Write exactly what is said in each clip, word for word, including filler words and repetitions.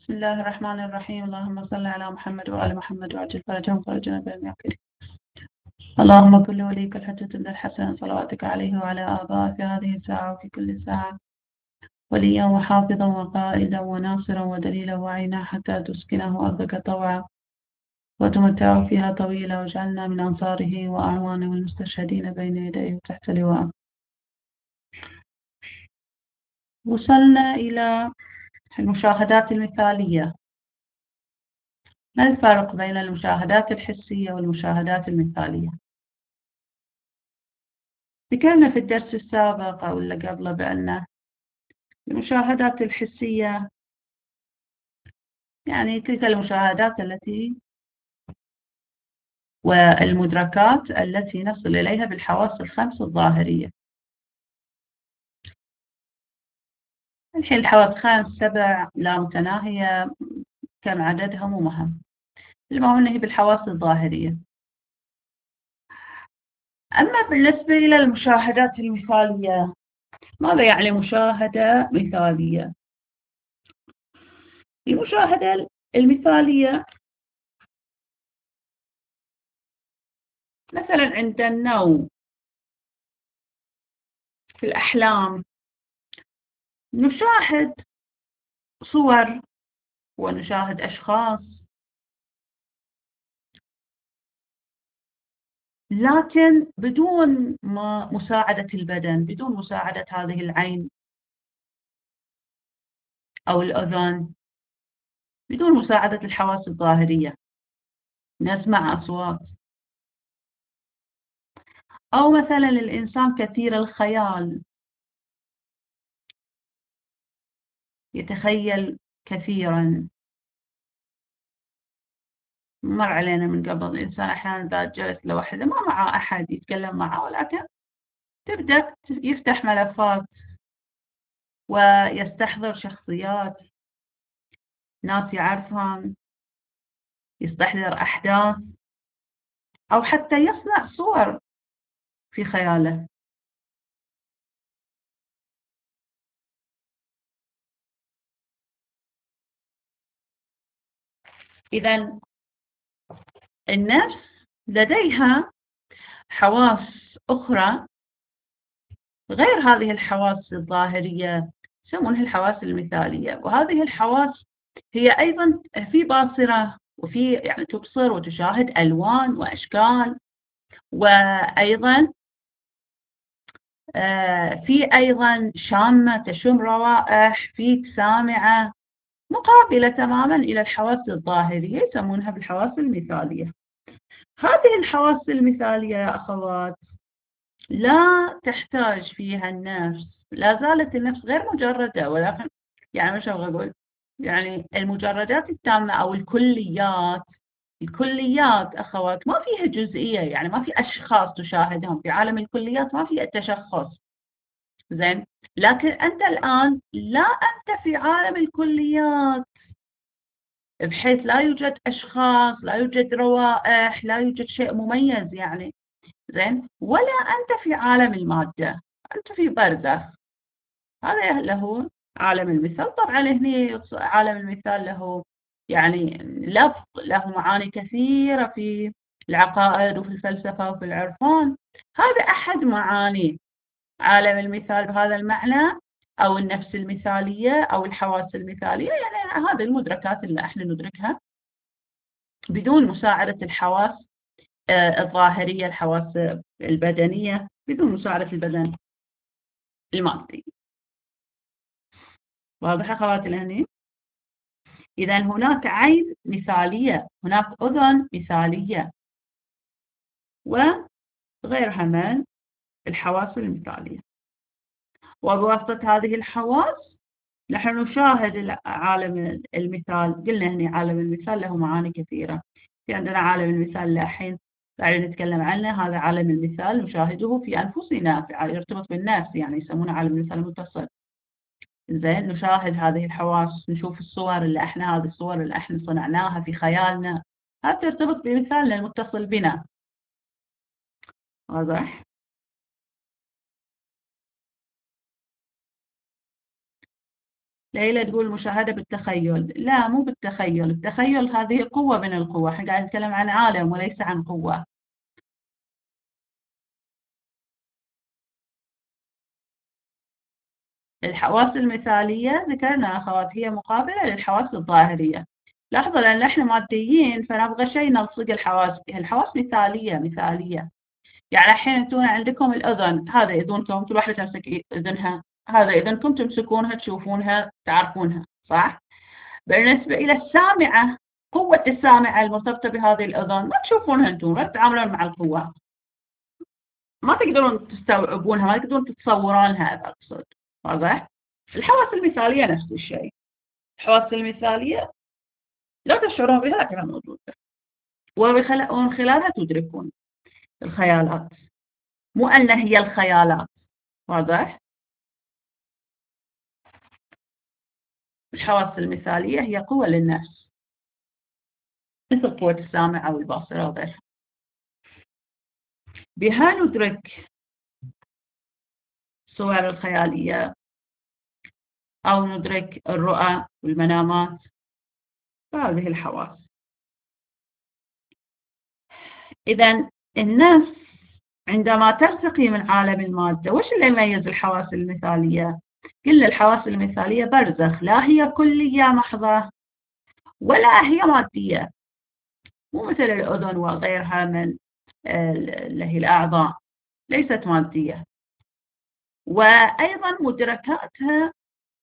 بسم الله الرحمن الرحيم. اللهم صل على محمد وآل محمد وعجل فرجهم فرجنا بهم كريم. اللهم كن لوليك الحجة بن الحسن صلواتك عليه وعلى آبائه في هذه الساعة وفي كل ساعة، وليا وحافظا وقائدا وناصرا ودليلا وعينا، حتى تسكنه أرضك طوعا وتمتعه فيها طويلا، واجعلنا من أنصاره وأعوانه والمستشهدين بين يديه تحت لواء. وصلنا إلى المشاهدات المثالية. ما الفرق بين المشاهدات الحسية والمشاهدات المثالية؟ ذكرنا في الدرس السابق أو اللي قبله بأن المشاهدات الحسية يعني تلك المشاهدات التي والمدركات التي نصل إليها بالحواس الخمس الظاهرية. الحين الحواس خمس سبع لا متناهية، كم عددها مو مهم، المهم أنها بالحواس الظاهرية. أما بالنسبة إلى المشاهدات المثالية، ماذا يعني مشاهدة مثالية؟ المشاهدة المثالية مثلا عند النوم، في الأحلام، نشاهد صور ونشاهد أشخاص، لكن بدون ما مساعدة البدن، بدون مساعدة هذه العين أو الأذن، بدون مساعدة الحواس الظاهرية. نسمع أصوات، أو مثلا الإنسان كثير الخيال، يتخيل كثيرا. مر علينا من قبل الإنسان أحيانا إذا جلس لوحده ما معه أحد يتكلم معه، ولكن تبدأ يفتح ملفات ويستحضر شخصيات ناس يعرفهم، يستحضر أحداث، أو حتى يصنع صور في خياله. إذا النفس لديها حواس أخرى غير هذه الحواس الظاهرية، يسمونها الحواس المثالية. وهذه الحواس هي أيضا في باصرة، وفي يعني تبصر وتشاهد ألوان وأشكال، وأيضا في أيضا شامة تشم روائح، في سامعة، مقابلة تماما إلى الحواس الظاهرية، يسمونها بالحواس المثالية. هذه الحواس المثالية يا أخوات لا تحتاج فيها النفس، لا زالت النفس غير مجردة، ولكن يعني مش أبغى أقول يعني المجردات التامة أو الكليات. الكليات أخوات ما فيها جزئية، يعني ما في أشخاص تشاهدهم في عالم الكليات، ما في التشخص. زين، لكن أنت الآن لا، أنت في عالم الكليات، بحيث لا يوجد أشخاص، لا يوجد روائح، لا يوجد شيء مميز يعني. زين، ولا أنت في عالم المادة، أنت في برزخ. هذا له عالم المثال. طبعا هنا عالم المثال له يعني لفظ، له معاني كثيرة في العقائد وفي الفلسفة وفي العرفان. هذا أحد معاني عالم المثال بهذا المعنى، أو النفس المثالية أو الحواس المثالية، يعني هذه المدركات اللي احنا ندركها بدون مساعدة الحواس الظاهرية، الحواس البدنية، بدون مساعدة البدن المادي. واضح أخواتي لهني؟ إذا هناك عين مثالية، هناك أذن مثالية، وغيرها من الحواس المثالية. وبواسطة هذه الحواس نحن نشاهد عالم المثال. قلنا هنا عالم المثال له معاني كثيرة. في عندنا عالم المثال اللي الحين قاعدين نتكلم عنه، هذا عالم المثال نشاهده في أنفسنا، يرتبط بالنفس، يعني يسمونه عالم المثال المتصل. زين، نشاهد هذه الحواس، نشوف الصور اللي احنا، هذه الصور اللي احنا صنعناها في خيالنا، هذه ترتبط بمثالنا المتصل بنا. واضح؟ ليلى تقول مشاهدة بالتخيل. لا، مو بالتخيل، التخيل هذه قوة من القوة، احنا قاعد نتكلم عن عالم وليس عن قوة. الحواس المثالية ذكرنا أخوات هي مقابلة للحواس الظاهرية. لاحظوا لأن احنا ماديين فنبغى شيء نلصق الحواس به، الحواس مثالية مثالية. يعني الحين انتم عندكم الأذن، هذا أذنكم، كل واحدة تمسك أذنها، هذا إذنكم تمسكونها تشوفونها تعرفونها، صح؟ بالنسبة إلى السامعة، قوة السامعة المرتبطة بهذه الأذن ما تشوفونها انتم، ما تتعاملون مع القوة، ما تقدرون تستوعبونها، ما تقدرون تتصورونها، هذا أقصد. واضح؟ الحواس المثالية نفس الشيء. الحواس المثالية لا تشعرون بها لكنها موجودة، ومن خلالها تدركون الخيالات، مو أن هي الخيالات. واضح؟ الحواس المثالية هي قوة للنفس، مثل قوة السامع أو البصر أو غيرها. بها ندرك الصور الخيالية أو ندرك الرؤى والمنامات، هذه الحواس. إذن النفس عندما ترتقي من عالم المادة، وش اللي يميز الحواس المثالية؟ قلنا الحواس المثالية برزخ، لا هي كلية محضة ولا هي مادية، مو مثل الأذن وغيرها من اللي هي الأعضاء، ليست مادية. وأيضا مدركاتها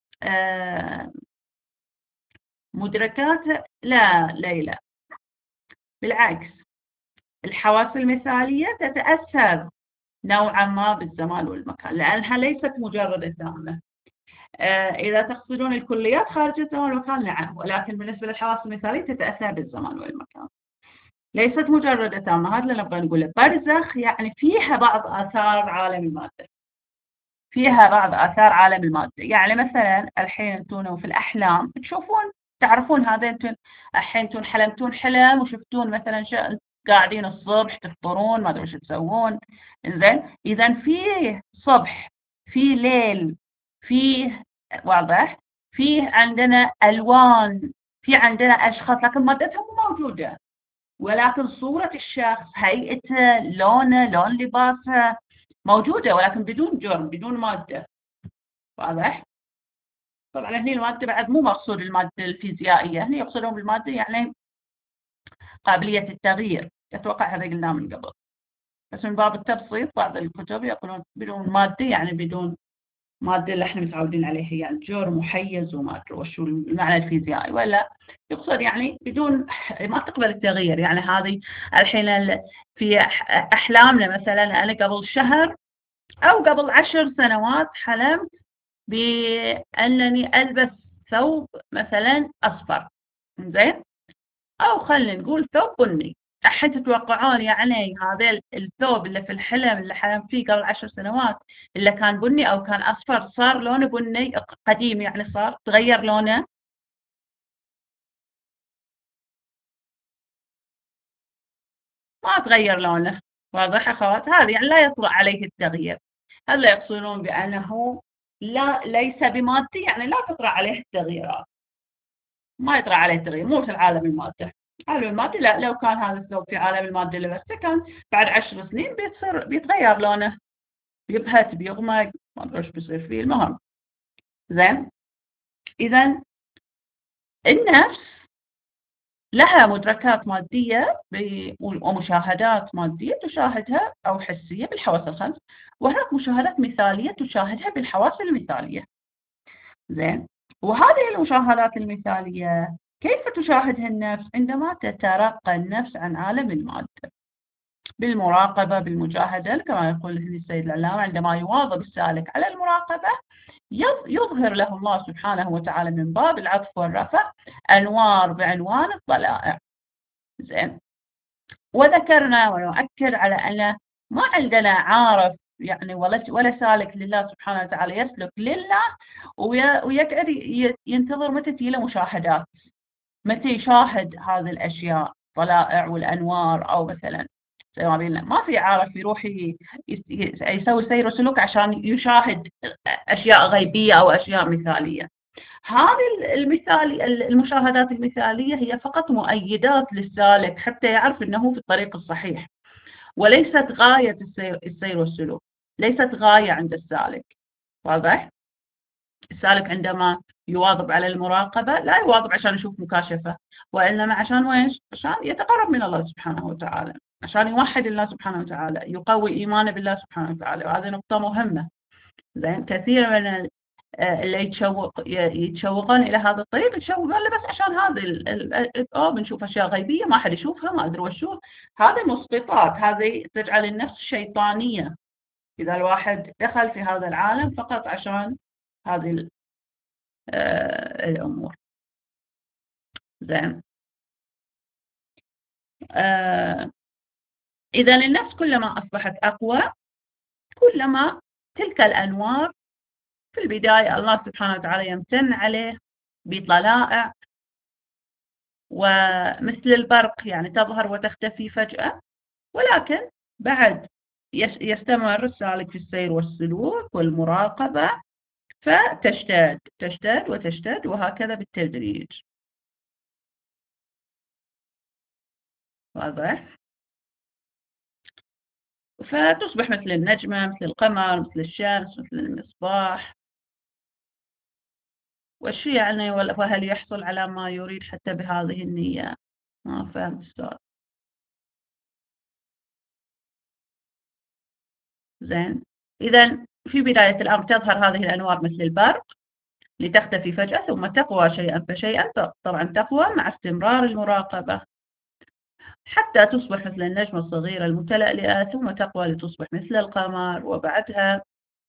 مدركاتها لا ليلى، بالعكس، الحواس المثالية تتأثر نوعا ما بالزمان والمكان، لأنها ليست مجرد التامة. إذا تقصدون الكليات خارج الزمان والمكان نعم، ولكن بالنسبة للحواس المثالية تتأثر بالزمان والمكان، ليست مجرد تامة. هذا اللي نبغى نقوله. برزخ يعني فيها بعض آثار عالم المادة، فيها بعض آثار عالم المادة. يعني مثلا الحين انتم في الأحلام تشوفون تعرفون هذا، انتم الحين انتم حلمتون حلم وشفتون مثلا شيء قاعدين الصبح تفطرون ما ادري وش تسوون، زين، اذا فيه صبح، فيه ليل، فيه، واضح، فيه عندنا الوان، في عندنا اشخاص لكن مادتهم مو موجوده، ولكن صوره الشخص، هيئته، لونه، لون لباسه موجوده، ولكن بدون جرم، بدون ماده. واضح؟ طبعا هني الماده بعد مو مقصود الماده الفيزيائيه، هني يقصدون بالماده يعني قابليه التغيير، اتوقع هذا قلناه من قبل، بس من باب التبسيط بعض الكتب يقولون بدون ماده يعني بدون ماده اللي احنا متعودين عليها، يعني جرم محيز وما ادري وش المعنى الفيزيائي، ولا يقصد يعني بدون ما تقبل التغيير. يعني هذه الحين في احلامنا، مثلا انا قبل شهر او قبل عشر سنوات حلمت بانني البس ثوب مثلا اصفر، زين، او خلينا نقول ثوب بني. الحين تتوقعون يعني هذا الثوب اللي في الحلم اللي حلمت فيه قبل عشر سنوات اللي كان بني او كان اصفر صار لونه بني قديم، يعني صار تغير لونه؟ ما تغير لونه. واضح اخوات؟ هذا يعني لا يطرأ عليه التغيير. هذا يقصدون بانه لا ليس بمادي، يعني لا تطرأ عليه التغييرات، ما يطرأ عليه التغيير، مو مثل عالم المادة. عالم المادة لا، لو كان هذا الثوب في عالم المادة لبسته كان بعد عشر سنين بيصير بيتغير لونه، بيبهت، بيغمق، ما ادري ايش بيصير فيه، المهم. زين، اذا النفس لها مدركات ماديه ومشاهدات ماديه تشاهدها او حسيه بالحواس الخمس، وهناك مشاهدات مثاليه تشاهدها بالحواس المثاليه. زين، وهذه المشاهدات المثاليه كيف تشاهدها النفس؟ عندما تترقى النفس عن عالم الماده بالمراقبه، بالمجاهده، كما يقول السيد العلامه، عندما يواظب السالك على المراقبه يظهر له الله سبحانه وتعالى من باب العطف والرفع أنوار بعنوان الطلائع. زين، وذكرنا ونؤكد على أن ما عندنا عارف يعني ولا ولا سالك لله سبحانه وتعالى يسلك لله ويقعد ينتظر متى تجي له مشاهدات، متى يشاهد هذه الأشياء طلائع والأنوار، أو مثلا زي ما قلنا ما في عارف يروح يسوي سير وسلوك عشان يشاهد أشياء غيبية أو أشياء مثالية. هذه المثالي المشاهدات المثالية هي فقط مؤيدات للسالك حتى يعرف أنه في الطريق الصحيح، وليست غاية السير, السير والسلوك، ليست غاية عند السالك. واضح؟ السالك عندما يواظب على المراقبة لا يواظب عشان يشوف مكاشفة، وإنما عشان ويش؟ عشان يتقرب من الله سبحانه وتعالى، عشان يوحد الله سبحانه وتعالى، يقوي إيمانه بالله سبحانه وتعالى. وهذه نقطة مهمة. زين، كثير من اللي يتشوق يتشوقون الى هذا الطريق يتشوقون له بس عشان هذه او بنشوف اشياء غيبيه ما حد يشوفها، ما ادري وشو. هذه مسقطات، هذه تجعل النفس شيطانيه اذا الواحد دخل في هذا العالم فقط عشان هذه الامور. زين، اذا النفس كلما اصبحت اقوى كلما تلك الانوار في البدايه الله سبحانه وتعالى يمتن عليه بطلائع ومثل البرق، يعني تظهر وتختفي فجأة، ولكن بعد يستمر السالك في السير والسلوك والمراقبة فتشتد تشتد وتشتد وهكذا بالتدريج. واضح؟ فتصبح مثل النجمة، مثل القمر، مثل الشمس، مثل المصباح. وش يعني وهل يحصل على ما يريد حتى بهذه النية؟ ما فهمت أستاذ. زين، إذا في بداية الأمر تظهر هذه الأنوار مثل البرق لتختفي فجأة ثم تقوى شيئا فشيئا، طبعا تقوى مع استمرار المراقبة حتى تصبح مثل النجمة الصغيرة المتلألئة، ثم تقوى لتصبح مثل القمر، وبعدها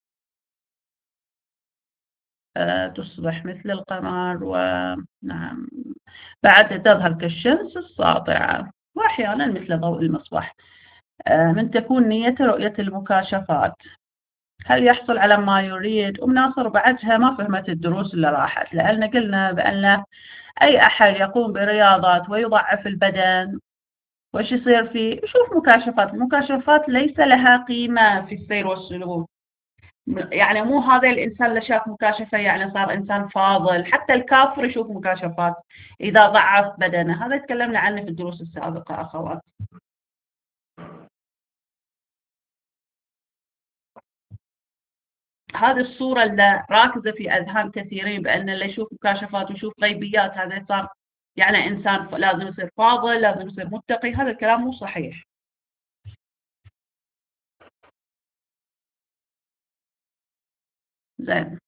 تصبح مثل القمر، ونعم بعد تظهر كالشمس الساطعة، وأحيانا مثل ضوء المصباح. من تكون نيته رؤية المكاشفات. هل يحصل على ما يريد؟ أم ناصر بعدها ما فهمت الدروس اللي راحت، لأن قلنا بأن أي أحد يقوم برياضات ويضعف البدن وش يصير فيه؟ يشوف مكاشفات. المكاشفات ليس لها قيمة في السير والسلوك، يعني مو هذا الإنسان اللي شاف مكاشفة يعني صار إنسان فاضل. حتى الكافر يشوف مكاشفات إذا ضعف بدنه، هذا تكلمنا عنه في الدروس السابقة أخوات. هذه الصورة اللي راكزة في أذهان كثيرين بأن اللي يشوف مكاشفات ويشوف غيبيات هذا صار يعني إنسان لازم يصير فاضل، لازم يصير متقي. هذا الكلام مو صحيح. زين،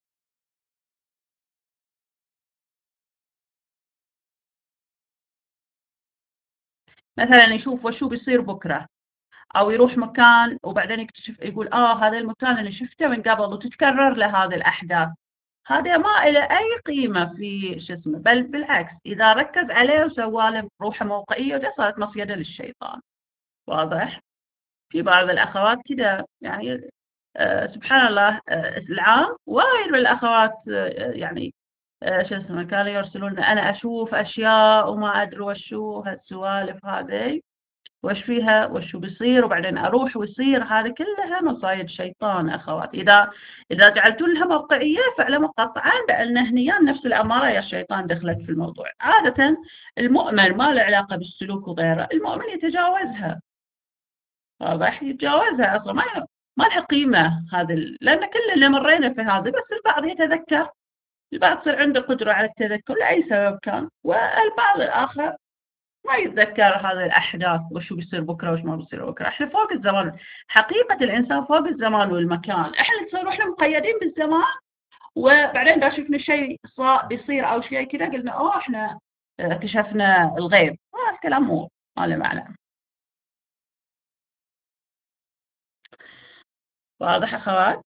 مثلا يشوف وشو بيصير بكرة، أو يروح مكان وبعدين يكتشف يقول آه هذا المكان اللي شفته من قبل، وتتكرر له هذه الأحداث. هذا ما له أي قيمة في شو اسمه، بل بالعكس إذا ركز عليه وسوى له روحه موقعية وده صارت مصيدة للشيطان. واضح؟ في بعض الأخوات كده يعني آه سبحان الله آه العام وايد من الأخوات آه يعني آه شو اسمه كانوا يرسلون أنا أشوف أشياء وما أدري وشو هالسوالف هذه وش فيها وشو بيصير، وبعدين أروح ويصير. هذه كلها مصايد شيطان أخوات. إذا إذا جعلتوا لها موقعية فاعلموا قطعا بأن هنيان نفس الأمارة يا الشيطان دخلت في الموضوع. عادة المؤمن ما له علاقة بالسلوك وغيره، المؤمن يتجاوزها. واضح؟ يتجاوزها أصلا ما ما لها قيمة هذا، لأن كلنا مرينا في هذا، بس البعض يتذكر، البعض تصير عنده قدرة على التذكر لأي سبب كان، والبعض الآخر ما يتذكر هذه الأحداث وشو بيصير بكرة وش ما بيصير بكرة. إحنا فوق الزمان، حقيقة الإنسان فوق الزمان والمكان. إحنا تصير إحنا مقيدين بالزمان، وبعدين إذا شفنا شيء بيصير أو شيء كذا قلنا أوه إحنا اكتشفنا الغيب. هذا الكلام مو ما له معنى. واضح أخوات؟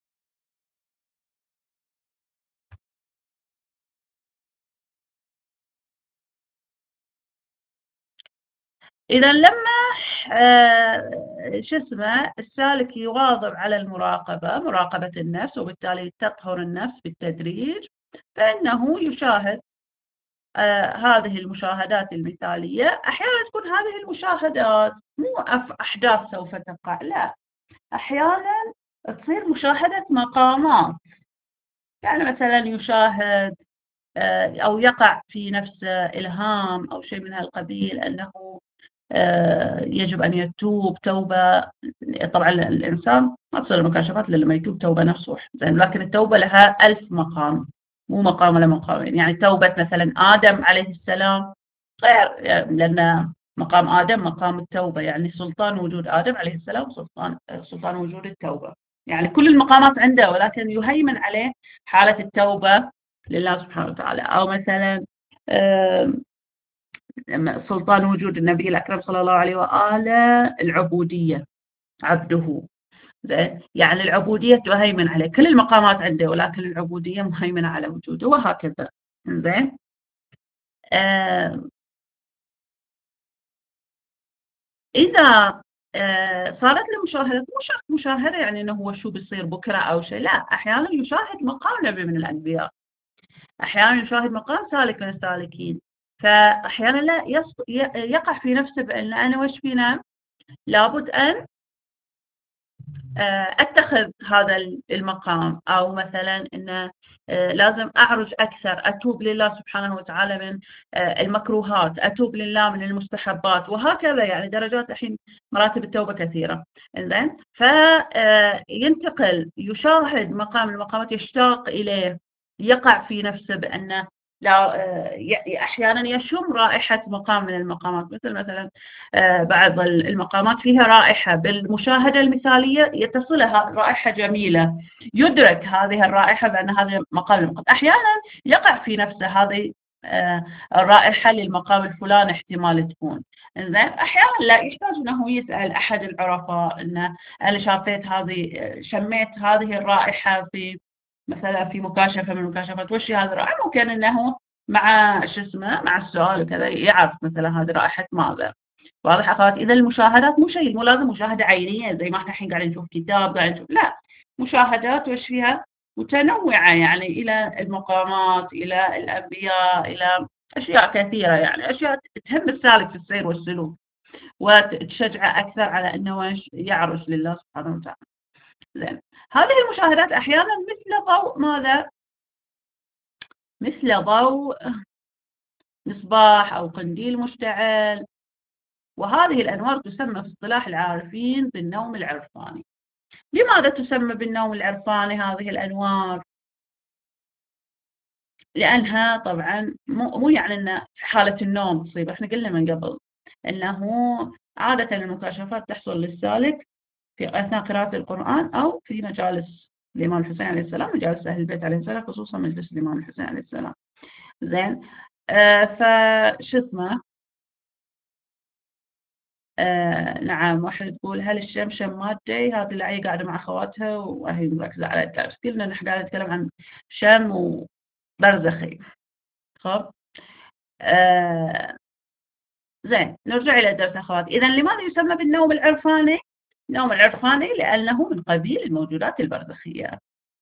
إذا لما آه شو اسمه السالك يواظب على المراقبة، مراقبة النفس، وبالتالي تطهر النفس بالتدريج، فإنه يشاهد آه هذه المشاهدات المثالية. أحيانا تكون هذه المشاهدات مو أحداث سوف تقع، لا، أحيانا تصير مشاهدة مقامات يعني مثلا يشاهد أو يقع في نفسه إلهام أو شيء من هالقبيل أنه يجب أن يتوب توبة. طبعا الإنسان ما تصير المكاشفات إلا لما يتوب توبة نصوح، زين، لكن التوبة لها ألف مقام، مو مقام ولا مقامين. يعني توبة مثلا آدم عليه السلام غير، لأن مقام آدم مقام التوبة، يعني سلطان وجود آدم عليه السلام سلطان سلطان وجود التوبة، يعني كل المقامات عنده، ولكن يهيمن عليه حالة التوبة لله سبحانه وتعالى. أو مثلا سلطان وجود النبي الأكرم صلى الله عليه وآله العبودية، عبده، زين، يعني العبودية تهيمن عليه، كل المقامات عنده ولكن العبودية مهيمنة على وجوده، وهكذا. زين. آه إذا آه صارت له مشاهدة، مو شرط مشاهدة يعني إنه هو شو بيصير بكرة أو شيء، لا، أحيانا يشاهد مقام نبي من الأنبياء، أحيانا يشاهد مقام سالك من السالكين، فأحيانا لا يقع في نفسه بأن أنا وش فينا لابد أن أتخذ هذا المقام، أو مثلا أن لازم أعرج أكثر، أتوب لله سبحانه وتعالى من المكروهات، أتوب لله من المستحبات، وهكذا. يعني درجات الحين مراتب التوبة كثيرة. إنزين، فينتقل يشاهد مقام المقامات، يشتاق إليه، يقع في نفسه بأنه لا، أحيانا يشم رائحة مقام من المقامات، مثل مثلا بعض المقامات فيها رائحة بالمشاهدة المثالية يتصلها رائحة جميلة، يدرك هذه الرائحة بأن هذا مقام المقام. أحيانا يقع في نفسه هذه الرائحة للمقام الفلاني احتمال تكون. إنزين، أحيانا لا يحتاج أنه يسأل أحد العرفاء أن أنا شافيت هذه، شميت هذه الرائحة في مثلا في مكاشفة من المكاشفات، وش هذه الرائحة، ممكن أنه مع شو اسمه مع السؤال وكذا يعرف مثلا هذه رائحة ماذا. واضح أخوات؟ إذا المشاهدات مو شيء، مو لازم مشاهدة عينية زي ما احنا الحين قاعدين نشوف كتاب قاعدين نشوف، لا، مشاهدات وش فيها متنوعة، يعني إلى المقامات، إلى الأنبياء، إلى أشياء كثيرة، يعني أشياء تهم السالك في السير والسلوك وتشجعه أكثر على أنه يعرج لله سبحانه وتعالى. زين، هذه المشاهدات أحيانا مثل ضوء ماذا؟ مثل ضوء مصباح أو قنديل مشتعل، وهذه الأنوار تسمى في اصطلاح العارفين بالنوم العرفاني. لماذا تسمى بالنوم العرفاني هذه الأنوار؟ لأنها طبعا مو, مو يعني أن في حالة النوم تصيب، احنا قلنا من قبل أنه عادة المكاشفات تحصل للسالك في أثناء قراءة القرآن أو في مجالس الإمام الحسين عليه السلام، مجالس أهل البيت عليه السلام، خصوصا مجلس الإمام الحسين عليه السلام. زين، آه فشو اسمه آه نعم، واحد تقول هل الشمشم مادي؟ هذه اللي قاعدة مع أخواتها وهي مركزة على الدرس، قلنا نحن قاعدة نتكلم عن شم وبرزخي. خب آه زين، نرجع إلى الدرس أخوات. إذا لماذا يسمى بالنوم العرفاني؟ النوم العرفاني لأنه من قبيل الموجودات البرزخية.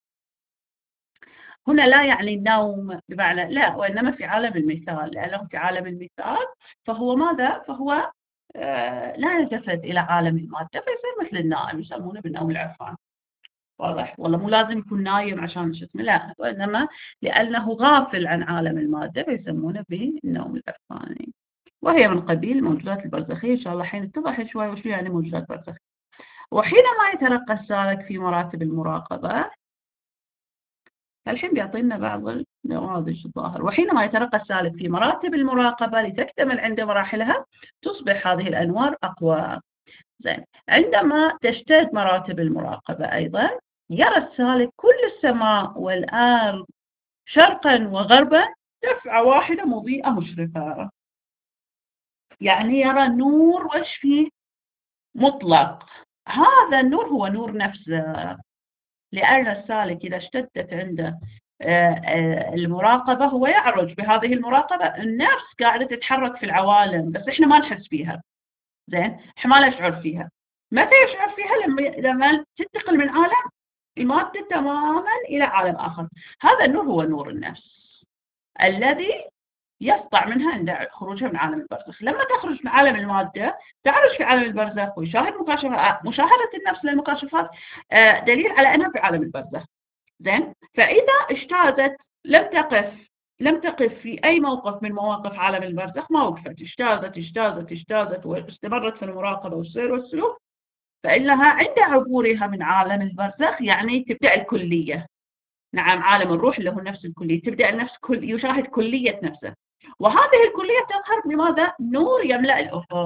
هنا لا يعني النوم بمعنى لا، وإنما في عالم المثال، لأنه في عالم المثال فهو ماذا؟ فهو آه لا يلتفت إلى عالم المادة، فيصير مثل النائم، يسمونه بالنوم العرفاني. واضح؟ والله مو لازم يكون نايم عشان شو اسمه، لا، وإنما لأنه غافل عن عالم المادة فيسمونه بالنوم العرفاني، وهي من قبيل الموجودات البرزخية. إن شاء الله حين اتضح شوي وشو يعني موجودات برزخية. وحينما يترقى السالك في مراتب المراقبة، الحين بيعطينا بعض النماذج الظاهر. وحينما يترقى السالك في مراتب المراقبة لتكتمل عند مراحلها تصبح هذه الأنوار أقوى. زين، عندما تشتد مراتب المراقبة أيضا يرى السالك كل السماء والأرض شرقا وغربا دفعة واحدة مضيئة مشرفة، يعني يرى النور وش فيه مطلق. هذا النور هو نور نفسه، لأن السالك إذا اشتدت عنده المراقبة هو يعرج بهذه المراقبة، النفس قاعدة تتحرك في العوالم بس إحنا ما نحس فيها. زين، إحنا ما نشعر فيها. متى يشعر فيها؟ لما لما تنتقل من عالم المادة تماما إلى عالم آخر. هذا النور هو نور النفس الذي يسطع منها عند خروجها من عالم البرزخ. لما تخرج من عالم المادة تعرج في عالم البرزخ ويشاهد مكاشفات. مشاهدة النفس للمكاشفات دليل على أنها في عالم البرزخ. زين. فإذا اجتازت لم تقف لم تقف في أي موقف من مواقف عالم البرزخ، ما وقفت، اجتازت اجتازت اجتازت واستمرت في المراقبة والسير والسلوك، فإنها عند عبورها من عالم البرزخ يعني تبدأ الكلية. نعم، عالم الروح اللي هو نفس الكلية، تبدأ النفس كل يشاهد كلية نفسه، وهذه الكلية تظهر بماذا؟ نور يملأ الأفق.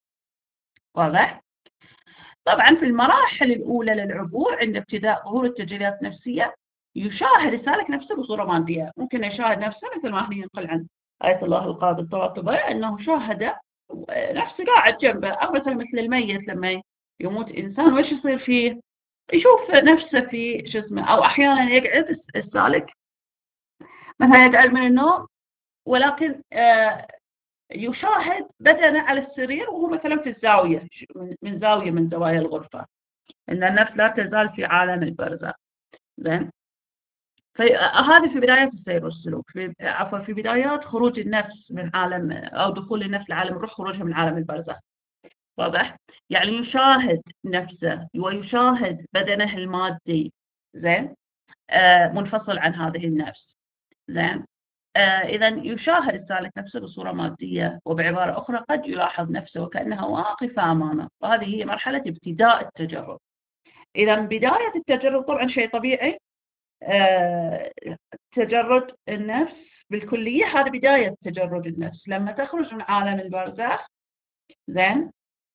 واضح؟ طبعا في المراحل الأولى للعبور عند ابتداء ظهور التجليات النفسية يشاهد السالك نفسه بصورة مادية. ممكن يشاهد نفسه مثل ما هنا ينقل عن آية الله القابض الطباطبائي أنه شاهد نفسه قاعد جنبه، أو مثلا مثل الميت لما يموت إنسان وإيش يصير فيه؟ يشوف نفسه في شو اسمه، أو أحيانا يقعد السالك مثلا يقعد من النوم ولكن آه يشاهد بدنه على السرير وهو مثلا في الزاوية، من زاوية من زوايا الغرفة، إن النفس لا تزال في عالم البرزخ. زين. فهذه في بدايات السير والسلوك، في عفوا في بدايات خروج النفس من عالم، أو دخول النفس لعالم الروح، خروجها من عالم البرزخ. واضح؟ يعني يشاهد نفسه ويشاهد بدنه المادي. زين. آه منفصل عن هذه النفس. زين. آه إذا يشاهد السالك نفسه بصورة مادية، وبعبارة أخرى قد يلاحظ نفسه وكأنها واقفة أمامه، وهذه هي مرحلة ابتداء التجرب. إذا بداية التجرب طبعا شيء طبيعي، آه تجرد النفس بالكلية، هذا بداية تجرد النفس لما تخرج من عالم البرزخ. زين.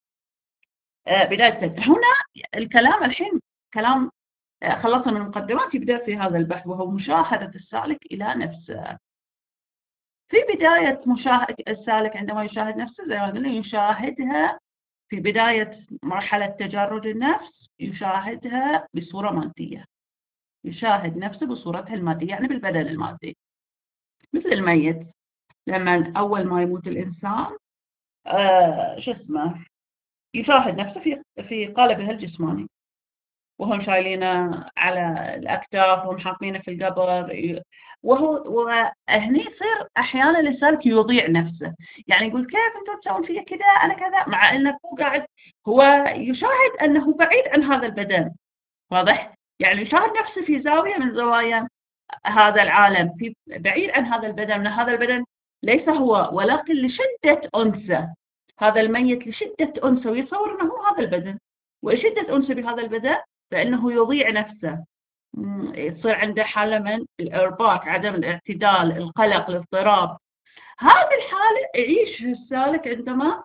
آه بداية التجرد. هنا الكلام الحين كلام آه خلصنا من المقدمات، يبدأ في هذا البحث وهو مشاهدة السالك إلى نفسه. في بداية مشاهد السالك عندما يشاهد نفسه زي ما قلنا يشاهدها في بداية مرحلة تجرد النفس، يشاهدها بصورة مادية، يشاهد نفسه بصورتها المادية يعني بالبدن المادي، مثل الميت لما أول ما يموت الإنسان آه شو اسمه يشاهد نفسه في في قالبها الجسماني، وهم شايلينه على الأكتاف وهم حاطينه في القبر، وهو وهني يصير أحيانا السالك يضيع نفسه، يعني يقول كيف أنتم تسوون فيا كذا أنا كذا، مع أنه هو قاعد هو يشاهد أنه بعيد عن هذا البدن. واضح؟ يعني يشاهد نفسه في زاوية من زوايا هذا العالم، في بعيد عن هذا البدن، من هذا البدن ليس هو، ولكن لشدة أنسه هذا الميت، لشدة أنسه، ويتصور أنه هو هذا البدن، وشدة أنسه بهذا البدن فإنه يضيع نفسه، يصير عنده حالة من الإرباك، عدم الاعتدال، القلق، الاضطراب. هذه الحالة يعيش السالك عندما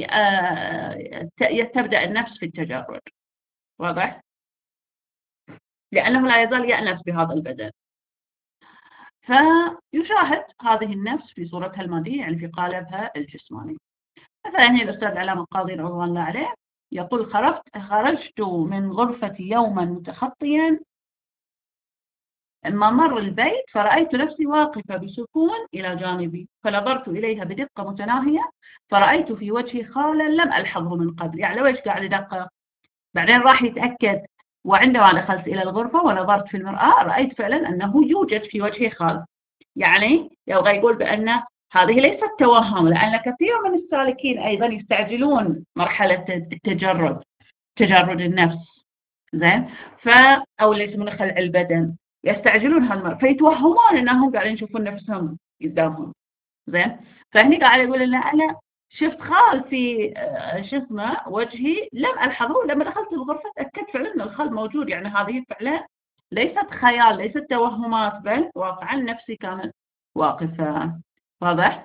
تبدأ النفس في التجرد. واضح؟ لأنه لا يزال يأنس بهذا البدن، فيشاهد هذه النفس في صورتها المادية يعني في قالبها الجسماني. مثلا هنا الأستاذ علامة القاضي رضوان الله عليه يقول خرجت خرجت من غرفتي يوما متخطيا ممر البيت، فرأيت نفسي واقفة بسكون إلى جانبي، فنظرت إليها بدقة متناهية، فرأيت في وجهي خالا لم ألحظه من قبل. يعني لو إيش قاعد يدقق، بعدين راح يتأكد، وعندما دخلت إلى الغرفة ونظرت في المرآة رأيت فعلا أنه يوجد في وجهي خال. يعني يبغى يقول بأن هذه ليست توهم، لأن كثير من السالكين أيضا يستعجلون مرحلة التجرد، تجرد النفس. زين. ف أو اللي يسمونه خلع البدن، يستعجلون هالمرة فيتوهمون أنهم قاعدين يشوفون نفسهم قدامهم. زين. فهني قاعد يقول إن أنا شفت خال في شو اسمه وجهي لم ألحظه، لما دخلت الغرفة تأكدت فعلا أن الخال موجود، يعني هذه فعلا ليست خيال، ليست توهمات، بل واقعا نفسي كانت واقفة. واضح؟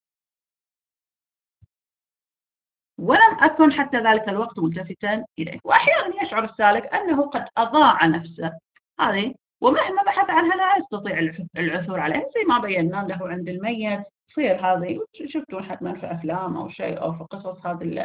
ولم أكن حتى ذلك الوقت ملتفتا إليه. وأحيانا يشعر السالك أنه قد أضاع نفسه هذه، ومهما بحث عنها لا يستطيع العثور عليها، زي ما بينا له عند الميت تصير هذه، شفتوا حتما في أفلام أو شيء أو في قصص هذه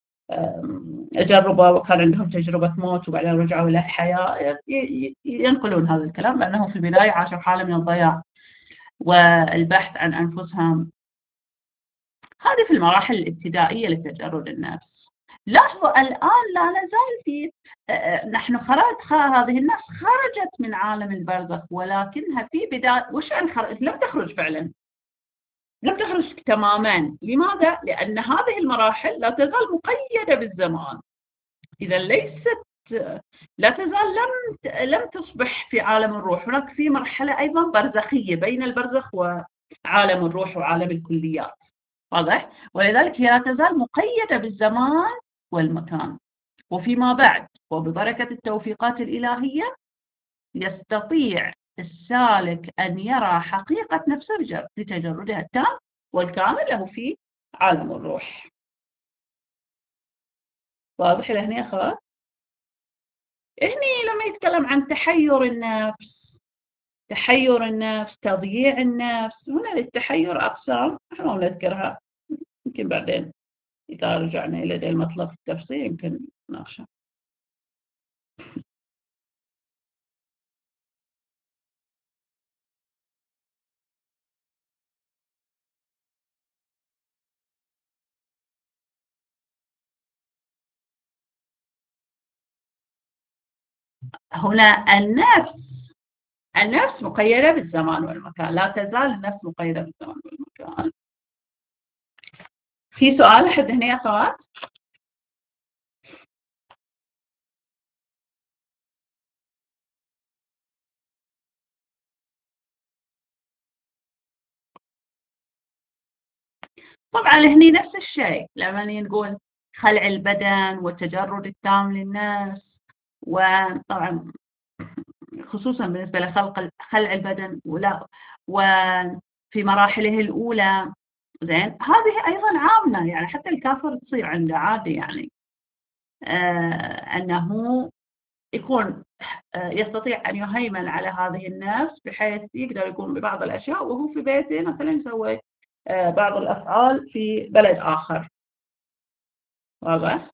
جربوا وكان عندهم تجربة موت وبعدين رجعوا إلى الحياة، ينقلون هذا الكلام لأنه في البداية عاشوا حالة من الضياع والبحث عن أنفسهم. هذه في المراحل الابتدائية لتجرد النفس. لاحظوا الآن لا نزال في نحن خرجت هذه النفس خرجت من عالم البرزخ، ولكنها في بداية وش أن خرج لم تخرج فعلا، لم تخرج تماما. لماذا؟ لأن هذه المراحل لا تزال مقيدة بالزمان، إذا ليست لا تزال لم لم تصبح في عالم الروح. هناك في مرحلة أيضا برزخية بين البرزخ وعالم الروح وعالم الكليات، واضح؟ ولذلك هي لا تزال مقيدة بالزمان والمكان. وفيما بعد وببركة التوفيقات الإلهية يستطيع السالك أن يرى حقيقة نفسه بتجرده التام والكامل له في عالم الروح. واضح لهنا يا أخوات؟ هني لما يتكلم عن تحير النفس، تحير النفس، تضييع النفس، هنا للتحير أقسام احنا ما نذكرها، يمكن بعدين إذا رجعنا إلى ذا المطلب في التفصيل يمكن نناقشه. هنا النفس النفس مقيدة بالزمان والمكان، لا تزال النفس مقيدة بالزمان والمكان. في سؤال لحد هنا يا أخوات؟ طبعا هني نفس الشيء لما نقول خلع البدن والتجرد التام للنفس، وطبعا خصوصا بالنسبة لخلق خلع البدن ولا وفي مراحله الأولى، زين هذه أيضا عامة، يعني حتى الكافر تصير عنده عادي، يعني آه أنه يكون آه يستطيع أن يهيمن على هذه النفس بحيث يقدر يقوم ببعض الأشياء وهو في بيته مثلا يسوي آه بعض الأفعال في بلد آخر. واضح؟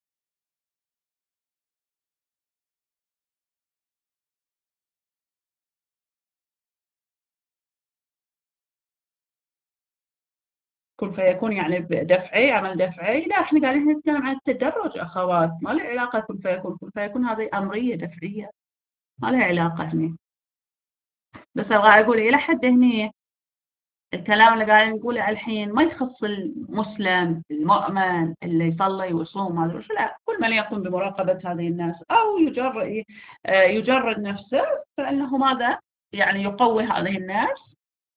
كن فيكون يعني دفعي، عمل دفعي؟ لا، احنا قاعدين نتكلم عن التدرج اخوات، ما له علاقه كن فيكون. كن فيكون هذه امريه دفعيه، ما لها علاقه هنا. بس ابغى اقول الى حد هنا الكلام اللي قاعدين نقوله الحين ما يخص المسلم المؤمن اللي يصلي ويصوم هذا، لا، كل من يقوم بمراقبه هذه الناس او يجرد يجرد نفسه فانه ماذا يعني يقوي هذه النفس.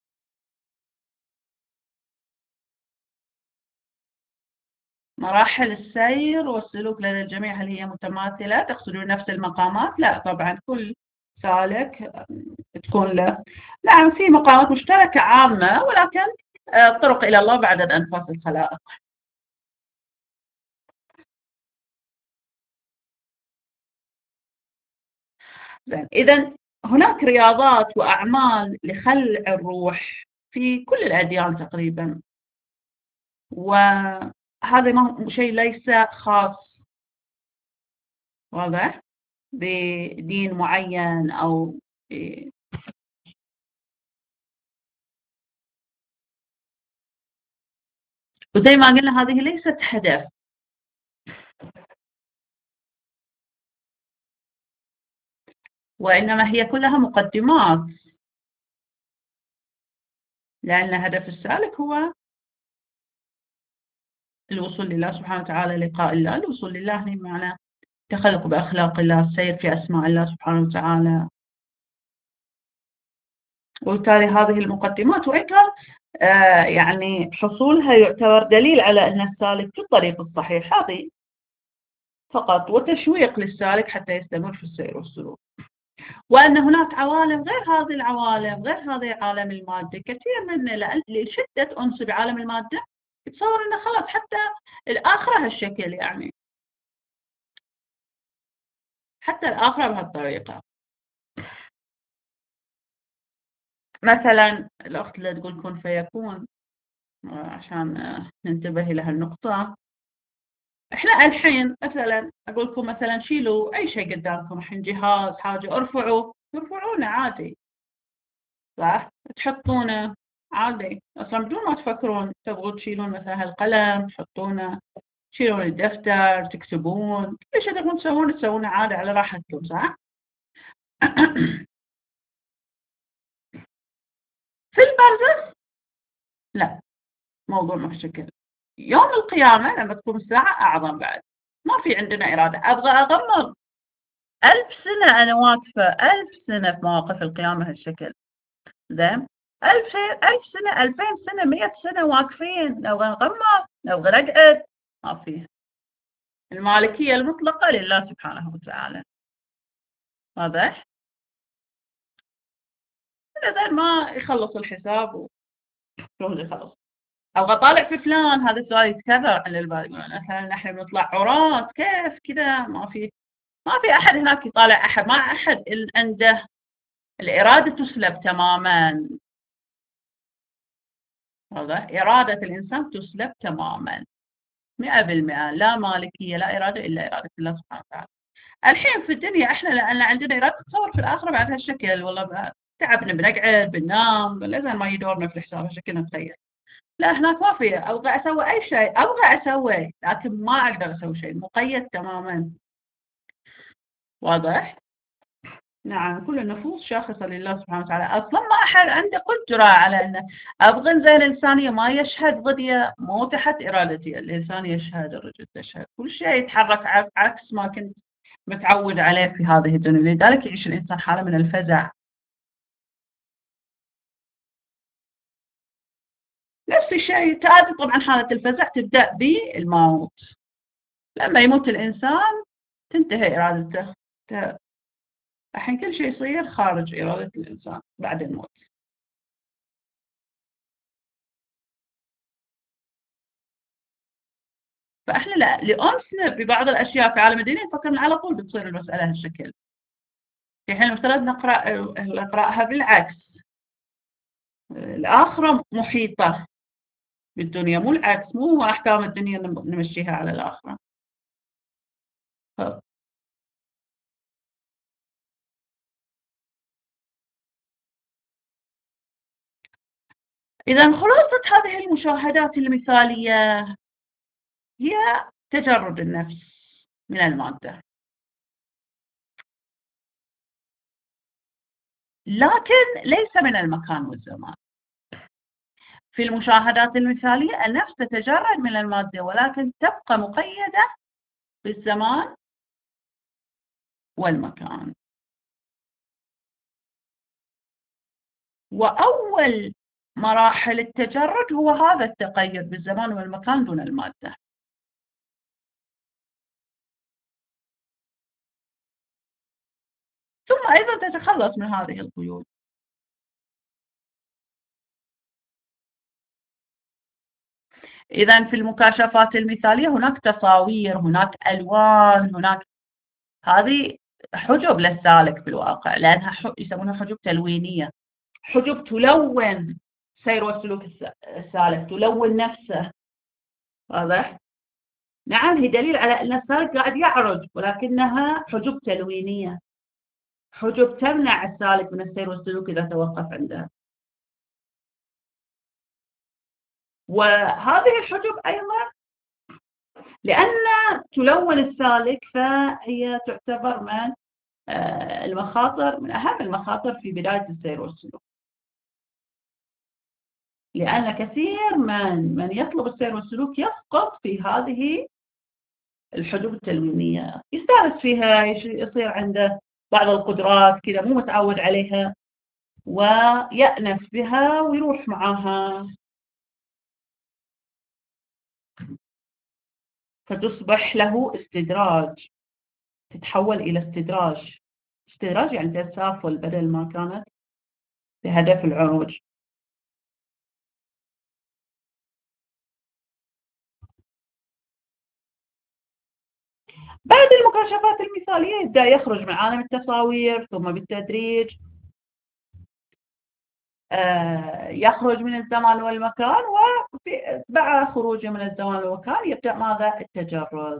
مراحل السير والسلوك لدى الجميع هل هي متماثلة؟ تقصدون نفس المقامات؟ لا طبعا، كل سالك تكون له، نعم، في مقامات مشتركة عامة، ولكن الطرق إلى الله بعدد أنفاس الخلائق. زين، إذا هناك رياضات وأعمال لخلع الروح في كل الأديان تقريبا، وهذا ما شيء ليس خاص، واضح، بدين معين أو وزي ما قلنا هذه ليست هدف، وإنما هي كلها مقدمات، لأن هدف السالك هو الوصول لله سبحانه وتعالى، لقاء الله. الوصول لله هنا معنى تخلق بأخلاق الله، السير في أسماء الله سبحانه وتعالى. وبالتالي هذه المقدمات وإن كان آه يعني حصولها يعتبر دليل على أن السالك في الطريق الصحيح، هذه فقط وتشويق للسالك حتى يستمر في السير والسلوك. وأن هناك عوالم غير هذه العوالم، غير هذه عالم المادة، كثير منا لشدة أنس بعالم المادة يتصور أنه خلاص حتى الآخرة هالشكل، يعني حتى الآخرة بهالطريقة. مثلا الأخت اللي تقول كن فيكون، عشان ننتبه إلى هالنقطة، إحنا الحين مثلا أقول لكم مثلا شيلوا أي شيء قدامكم الحين، جهاز حاجة، ارفعوا ترفعونه عادي، صح؟ تحطونه عادي أصلا بدون ما تفكرون تبغوا تشيلون مثلا هالقلم تحطونه، تشيلون الدفتر تكتبون، كل شيء تبغون تسوونه تسوونه عادي على راحتكم، صح؟ في البرزخ لا، موضوع مشكل. يوم القيامة لما تقوم الساعة أعظم بعد، ما في عندنا إرادة، أبغى أغمض ألف سنة أنا واقفة، ألف سنة في مواقف القيامة هالشكل. زين، ألف ألف سنة، ألفين سنة، مئة سنة واقفين، نبغى نغمض، نبغى نقعد، ما فيه. المالكية المطلقة لله سبحانه وتعالى. واضح؟ إذا ما يخلص الحساب وشلون يخلص. أبغى أطالع في فلان، هذا السؤال يتكرر على البال، مثلا نحن بنطلع عراة كيف كذا، ما في ما في أحد هناك يطالع أحد، ما أحد عنده الإرادة تسلب تماما. واضح؟ إرادة الإنسان تسلب تماما مئة بالمئة، لا مالكية لا إرادة إلا إرادة الله سبحانه وتعالى. الحين في الدنيا إحنا لأن عندنا إرادة، تصور في الآخرة بعد هالشكل، والله تعبنا بنقعد بننام لازم ما يدورنا في الحساب هالشكل نتخيل. لا هناك ما في، أبغى أسوي أي شيء أبغى أسوي، لكن ما أقدر أسوي شيء، مقيد تماما. واضح؟ نعم، كل النفوس شاخصة لله سبحانه وتعالى، أصلا ما أحد عنده قدرة على أن أبغى زي الإنسانية ما يشهد ضدي، مو تحت إرادتي، الإنسان يشهد، الرجل تشهد، كل شيء يتحرك عكس ما كنت متعود عليه في هذه الدنيا، لذلك يعيش الإنسان حالة من الفزع. نفس الشيء تأتي طبعا حالة الفزع تبدأ بالموت. لما يموت الإنسان تنتهي إرادته، الحين كل شيء يصير خارج إرادة الإنسان بعد الموت. فإحنا لا لأنسنا ببعض الأشياء في عالم الدين نفكر إن على طول بتصير المسألة هالشكل، في حين المفترض نقرأ نقرأها بالعكس. الآخرة محيطة بالدنيا، مو العكس، مو أحكام الدنيا نمشيها على الآخرة. إذا خلاصة هذه المشاهدات المثالية هي تجرد النفس من المادة، لكن ليس من المكان والزمان. في المشاهدات المثالية النفس تتجرد من المادة، ولكن تبقى مقيدة بالزمان والمكان. وأول مراحل التجرد هو هذا التقيد بالزمان والمكان دون المادة. ثم أيضا تتخلص من هذه القيود. إذا في المكاشفات المثالية هناك تصاوير، هناك ألوان، هناك هذه حجب للسالك في الواقع، لأنها يسمونها حجب تلوينية، حجب تلون سير وسلوك السالك، تلون نفسه. واضح؟ نعم، هي دليل على أن السالك قاعد يعرج، ولكنها حجب تلوينية، حجب تمنع السالك من السير والسلوك إذا توقف عندها. وهذه الحجب أيضا لأن تلون السالك فهي تعتبر من المخاطر، من أهم المخاطر في بداية السير والسلوك، لأن كثير من من يطلب السير والسلوك يسقط في هذه الحجب التلوينية، يستانس فيها، يصير عنده بعض القدرات كذا مو متعود عليها ويأنس بها ويروح معها، فتصبح له استدراج، تتحول إلى استدراج. استدراج يعني تسافل بدل ما كانت بهدف العروج. بعد المكاشفات المثالية يبدأ يخرج من عالم التصاوير، ثم بالتدريج يخرج من الزمان والمكان، وبعد خروجه من الزمان والمكان يبدأ ماذا؟ التجرد.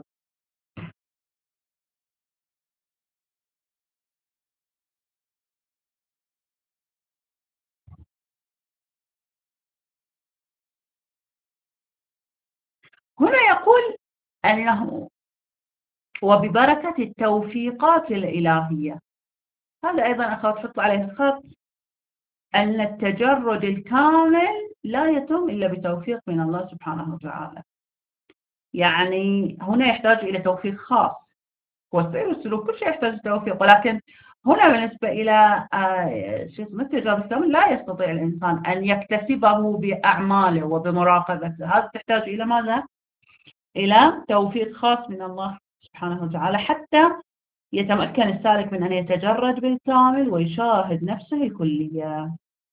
هنا يقول أنه وببركة التوفيقات الإلهية، هذا أيضا أخاف حط عليه خط، أن التجرد الكامل لا يتم إلا بتوفيق من الله سبحانه وتعالى. يعني هنا يحتاج إلى توفيق خاص، هو السير والسلوك كل شيء يحتاج توفيق، ولكن هنا بالنسبة إلى آه، شو اسمه التجارب السامية لا يستطيع الإنسان أن يكتسبه بأعماله وبمراقبته. هذا تحتاج إلى ماذا؟ إلى توفيق خاص من الله سبحانه وتعالى حتى يتمكن السالك من أن يتجرد بالكامل ويشاهد نفسه الكلية.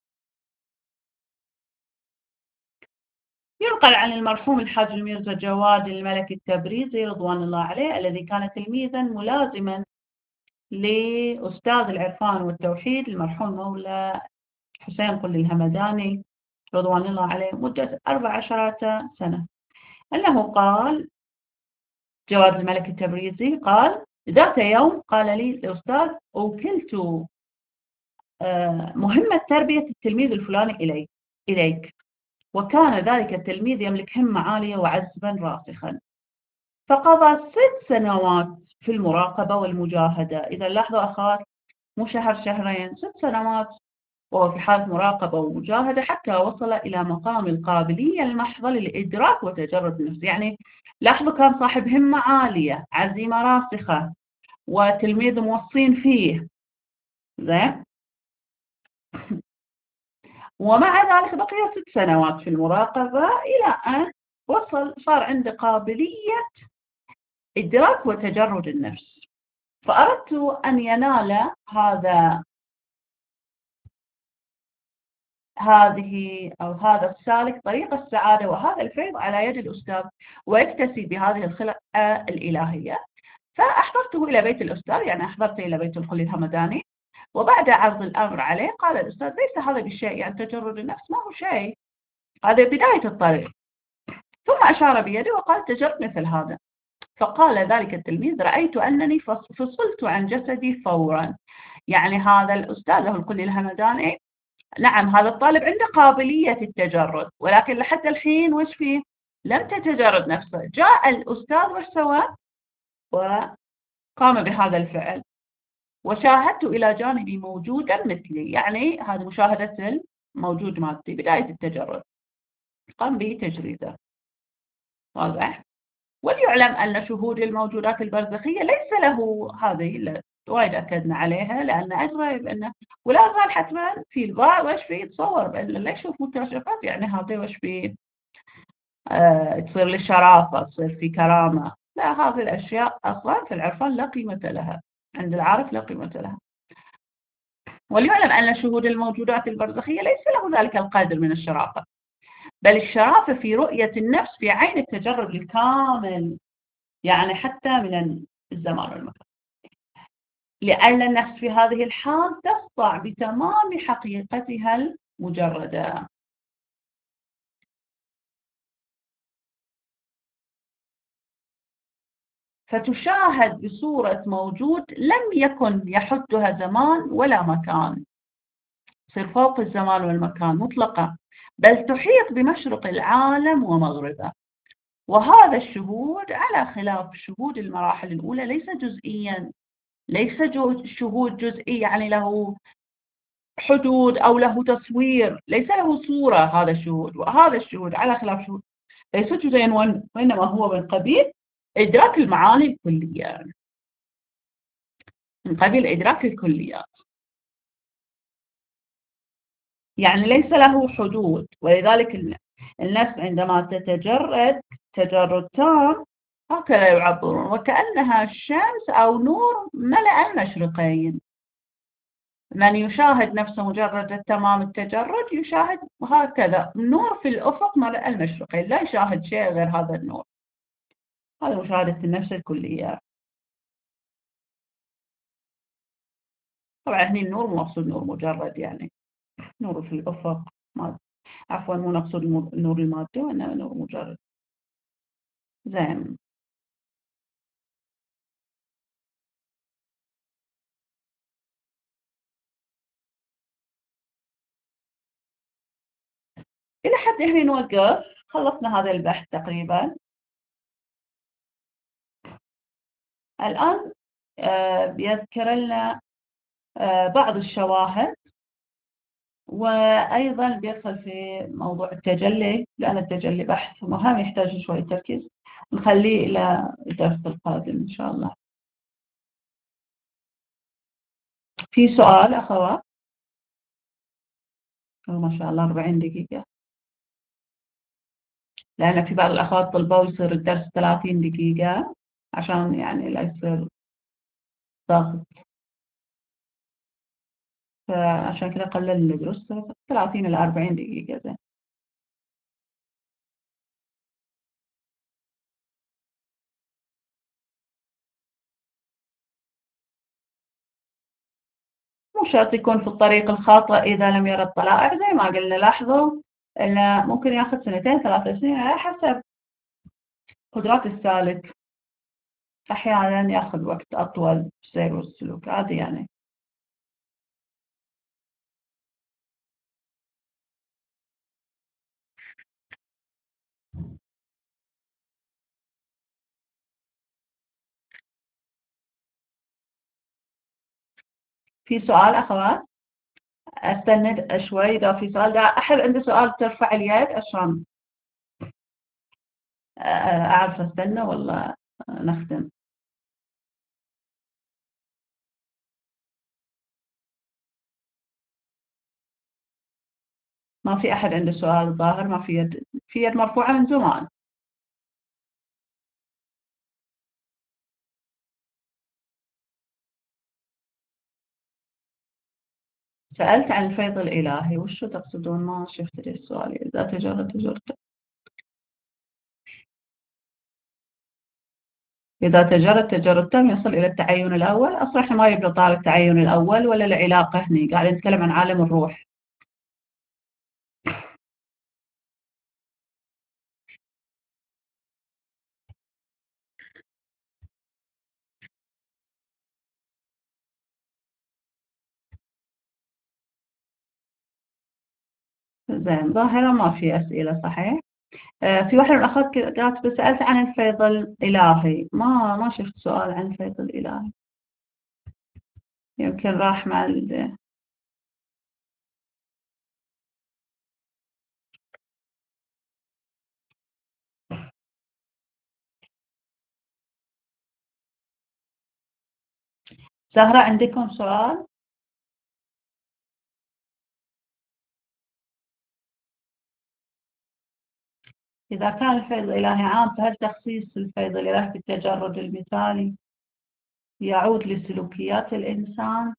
ينقل عن المرحوم الحاج الميرزا جواد الملك التبريزي رضوان الله عليه الذي كان تلميذا ملازما لأستاذ العرفان والتوحيد المرحوم مولى حسين قل الهمداني رضوان الله عليه مدة أربع عشرة سنة، أنه قال جواد الملك التبريزي قال ذات يوم قال لي الأستاذ أوكلت مهمة تربية التلميذ الفلاني إليك إليك وكان ذلك التلميذ يملك همة عالية وعزما راسخا، فقضى ست سنوات في المراقبة والمجاهدة. إذا لاحظوا أخوات مو شهر شهرين، ست سنوات وهو في حالة مراقبة ومجاهدة حتى وصل إلى مقام القابلية المحضة للإدراك وتجرد النفس. يعني لاحظوا كان صاحب همة عالية، عزيمة راسخة، وتلميذ موصين فيه زين. ومع ذلك بقي ست سنوات في المراقبة إلى أن وصل صار عنده قابلية إدراك وتجرد النفس. فأردت أن ينال هذا هذه أو هذا السالك طريق السعادة وهذا الفيض على يد الأستاذ ويكتسي بهذه الخلقة الإلهية. فأحضرته إلى بيت الأستاذ، يعني أحضرت إلى بيت الخل الهمداني، وبعد عرض الأمر عليه قال الأستاذ ليس هذا بالشيء، يعني تجرد النفس ما هو شيء، هذا بداية الطريق. ثم أشار بيده وقال تجرد مثل هذا. فقال ذلك التلميذ رأيت أنني فصلت عن جسدي فورا. يعني هذا الأستاذ له الكل الهمداني، نعم هذا الطالب عنده قابلية التجرد، ولكن لحد الحين وش فيه؟ لم تتجرد نفسه. جاء الأستاذ وش سوى؟ وقام بهذا الفعل، وشاهدت إلى جانبي موجودا مثلي، يعني هذه مشاهدة الموجود مالتي بداية التجرد، قام به تجريده. واضح؟ وليعلم أن شهود الموجودات البرزخية ليس له هذه وايد أكدنا عليها، لأن أدرى بأنه ولا زال حتما في البعض وش فيه يتصور بأن اللي يشوف مكتشفات يعني هذه وش فيه آه تصير له شرافة، تصير في كرامة. لا، هذه الأشياء أصلا في العرفان لا قيمة لها، عند العارف لا قيمة لها. وليعلم أن شهود الموجودات البرزخية ليس له ذلك القدر من الشرافة، بل الشرافة في رؤية النفس في عين التجرد الكامل، يعني حتى من الزمان والمكان، لأن النفس في هذه الحال تخضع بتمام حقيقتها المجردة. فتشاهد بصورة موجود لم يكن يحدها زمان ولا مكان، تصير فوق الزمان والمكان مطلقة، بل تحيط بمشرق العالم ومغربه. وهذا الشهود على خلاف شهود المراحل الأولى ليس جزئيا، ليس شهود جزئي يعني له حدود أو له تصوير، ليس له صورة هذا الشهود. وهذا الشهود على خلاف شهود ليس جزئيا، وإنما هو من قبيل إدراك المعاني الكلية، من قبيل إدراك الكليات، يعني ليس له حدود. ولذلك النفس عندما تتجرد تجرد تام هكذا يعبرون وكأنها الشمس أو نور ملأ المشرقين. من يشاهد نفسه مجرد تمام التجرد يشاهد هكذا نور في الأفق ملأ المشرقين، لا يشاهد شيء غير هذا النور. هذا مشاهدة النفس الكلية. طبعا هنا النور مو مقصود نور مجرد يعني نور في الأفق، ما عفوا مو نقصد النور المادي وإنما نور مجرد. زين. إلى حد هنا نوقف، خلصنا هذا البحث تقريبا. الآن آه بيذكر لنا آه بعض الشواهد، وأيضا بيدخل في موضوع التجلي، لأن التجلي بحث مهم يحتاج شوية تركيز، نخليه إلى الدرس القادم إن شاء الله. في سؤال أخوات؟ أو ما شاء الله أربعين دقيقة، لأن في بعض الأخوات طلبوا يصير الدرس ثلاثين دقيقة عشان يعني لا يصير ضغط، فعشان كذا قللنا الدروس ثلاثين إلى أربعين دقيقة زين. مو شرط يكون في الطريق الخاطئ إذا لم يرى الطلائع، زي ما قلنا لاحظوا إنه ممكن ياخذ سنتين ثلاث سنين على حسب قدرات السالك، أحيانا ياخذ وقت أطول في السير والسلوك عادي يعني. في سؤال أخوات؟ أستند شوي إذا في سؤال، دا أحد عنده سؤال ترفع اليد عشان أعرف أستنى ولا نختم. ما في أحد عنده سؤال ظاهر، ما في يد، في يد مرفوعة من زمان. سألت عن الفيض الإلهي، وشو تقصدون؟ ما شفت لي السؤال. إذا تجرد تجرد إذا تجرد تجرد تم يصل إلى التعين الأول. أصلا إحنا ما يبي طالب التعين الأول ولا العلاقة، هني قاعد نتكلم عن عالم الروح. زين، ظاهرة ما في أسئلة صحيح. آه، في واحدة من الأخوات كاتبة سألت عن الفيض الإلهي، ما ما شفت سؤال عن الفيض الإلهي، يمكن راح مع ال... زهرة عندكم سؤال؟ إذا كان الفيض الإلهي عام، فهل تخصيص الفيض الإلهي بالتجرد المثالي يعود لسلوكيات الإنسان؟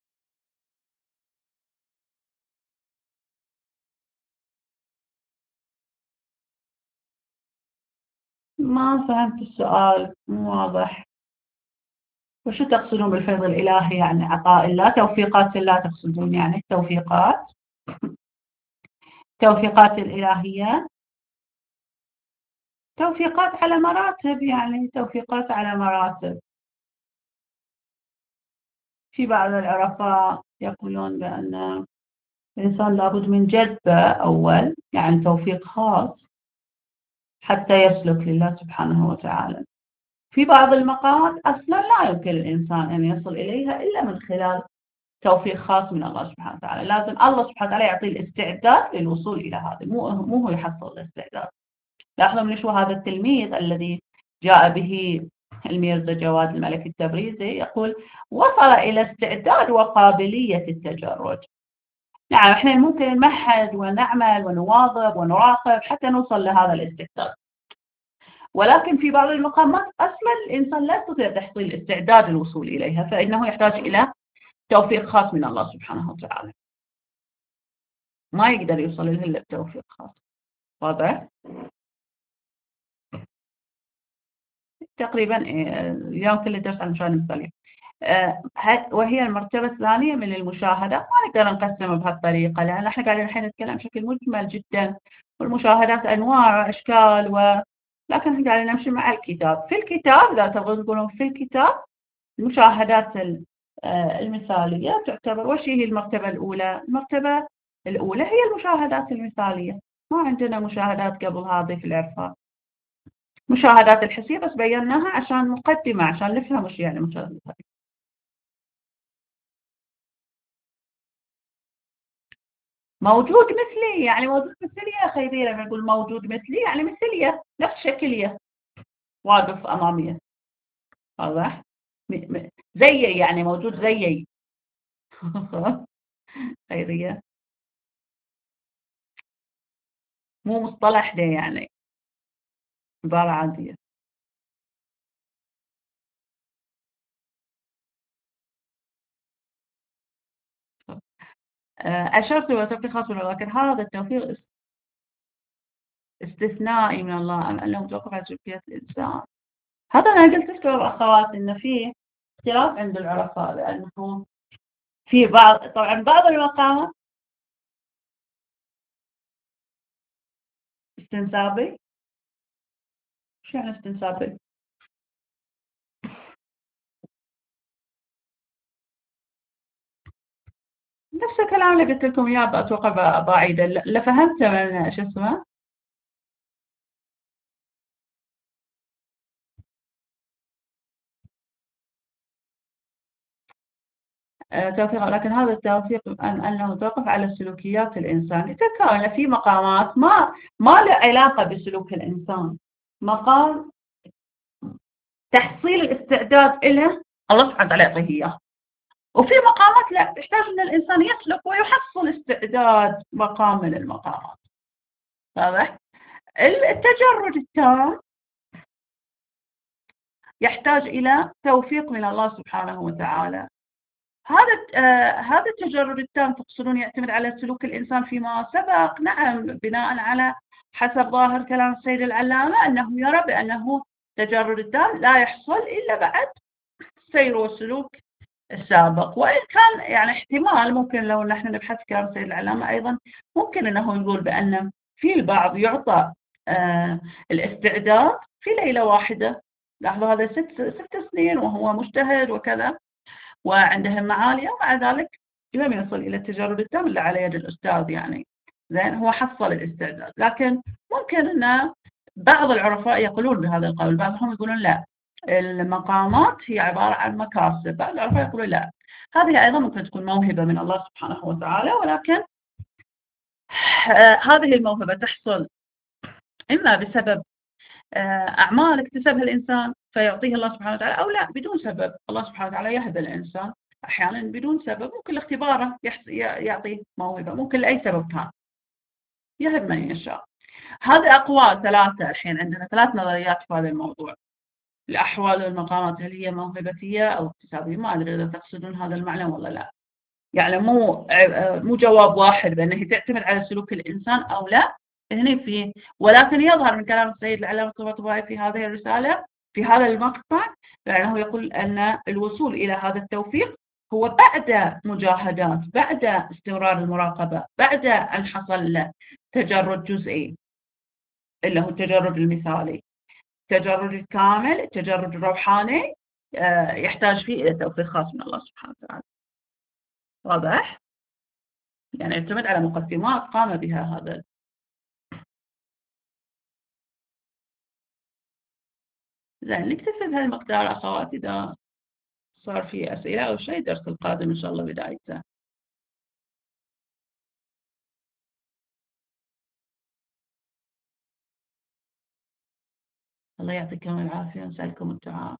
ما فهمت السؤال، مو واضح. وشو تقصدون بالفيض الإلهي؟ يعني عطاء الله، توفيقات الله تقصدون؟ يعني التوفيقات، توفيقات الإلهية، توفيقات على مراتب، يعني توفيقات على مراتب. في بعض العرفاء يقولون بأن الإنسان لابد من جذبة أول، يعني توفيق خاص حتى يسلك لله سبحانه وتعالى. في بعض المقامات أصلا لا يمكن الإنسان أن يصل إليها إلا من خلال توفيق خاص من الله سبحانه وتعالى. لازم الله سبحانه وتعالى يعطي الاستعداد للوصول إلى هذا، مو مو هو يحصل الاستعداد. لاحظوا من شو هذا التلميذ الذي جاء به الميرزا جواد الملك التبريزي يقول وصل إلى استعداد وقابلية التجرد. نعم، احنا ممكن نمهد ونعمل ونواظب ونراقب حتى نوصل لهذا الاستعداد، ولكن في بعض المقامات أصلا الإنسان لا يستطيع تحصيل استعداد الوصول إليها، فإنه يحتاج إلى توفيق خاص من الله سبحانه وتعالى، ما يقدر يوصل لها إلا بتوفيق خاص. واضح؟ تقريبا اليوم كله درس عن المشاهدة المثالية. وهي المرتبة الثانية من المشاهدات، ما نقدر نقسمها بهالطريقة، لأن احنا قاعدين الحين نتكلم بشكل مجمل جدا، والمشاهدات أنواع وأشكال، و... لكن احنا قاعدين نمشي مع الكتاب. في الكتاب إذا تبغون تقولون في الكتاب المشاهدات المثالية تعتبر، وش هي المرتبة الأولى؟ المرتبة الأولى هي المشاهدات المثالية، ما عندنا مشاهدات قبل هذه في العرفان. مشاهدات الحسية بس بيناها عشان مقدمة، عشان نفهم وش يعني مشاهدة مثالية. موجود مثلي، يعني موجود مثلية خيرية، لما نقول موجود مثلي يعني مثلية، نفس شكلية، واقف أمامية. واضح؟ زيي، يعني موجود زيي. خيرية، مو مصطلح ده يعني، عبارة عادية. آآ أشرت وتوفيق خاص من الله، لكن هذا التوفيق اس استثنائي من الله أم أنه متوقف على سلوكيات الإنسان؟ هذا أنا قلت لكم أخواتي إن في اختلاف عند العرفاء، لأنه في بعض طبعًا بعض المقامات استنسابي، شو يعني استنسابي؟ نفس الكلام اللي قلت لكم إياه أتوقع ب باعيده، ال اللي فهمته من شو اسمه، آآ توفيق، لكن هذا التوفيق أن أنه متوقف على سلوكيات الإنسان، تذكروا أن في مقامات ما ما له علاقة بسلوك الإنسان، مقام تحصيل الاستعداد إله الله سبحانه وتعالى يعطيه إياه، وفي مقامات لأ تحتاج إن الإنسان يسلك ويحصل استعداد مقام من المقامات، واضح؟ ال التجرد التام يحتاج إلى توفيق من الله سبحانه وتعالى. هذا الت آآ هذا التجرد التام تقصدون يعتمد على سلوك الإنسان فيما سبق؟ نعم، بناءً على حسب ظاهر كلام السيد العلامة أنه يرى بأنه التجرد التام لا يحصل إلا بعد السير والسلوك السابق، وإن كان يعني احتمال ممكن لو نحن نبحث كلام السيد العلامة أيضًا ممكن أنه يقول بأن في البعض يُعطى آآ الاستعداد في ليلة واحدة، لاحظوا هذا ست ست سنين وهو مجتهد وكذا وعنده همة عالية، ومع ذلك لم يصل إلى التجرد التام إلا على يد الأستاذ يعني، زين هو حصل الاستعداد، لكن ممكن أن بعض العرفاء يقولون بهذا القول، بعضهم يقولون لا، المقامات هي عبارة عن مكاسب، بعض العرفاء يقولون لا، هذه أيضا ممكن تكون موهبة من الله سبحانه وتعالى، ولكن آه، هذه الموهبة تحصل إما بسبب آه، أعمال اكتسبها الإنسان فيعطيه الله سبحانه وتعالى، أو لا بدون سبب، الله سبحانه وتعالى يهب الإنسان أحيانا بدون سبب، ممكن لاختباره يعطيه موهبة، ممكن لأي سبب كان يهب من يشاء. هذه أقوال ثلاثة، الحين عندنا ثلاث نظريات في هذا الموضوع، الأحوال والمقامات هل هي موهبتية أو اكتسابية؟ ما أدري إذا تقصدون هذا المعنى ولا لا، يعني مو مو جواب واحد بأنه تعتمد على سلوك الإنسان أو لا هنا في، ولكن يظهر من كلام السيد العلامة الطباطبائي في هذه الرسالة في هذا المقطع لأنه يقول أن الوصول إلى هذا التوفيق هو بعد مجاهدات، بعد استمرار المراقبة، بعد أن حصل له تجرد جزئي اللي هو التجرد المثالي. التجرد الكامل، التجرد الروحاني يحتاج فيه إلى توفيق خاص من الله سبحانه وتعالى. واضح؟ يعني يعتمد على مقدمات قام بها هذا. زين نكتفي بهذا المقدار أخواتي، إذا صار في أسئلة أو شيء الدرس القادم إن شاء الله بدايته. الله يعطيكم العافية ونسألكم الدعاء.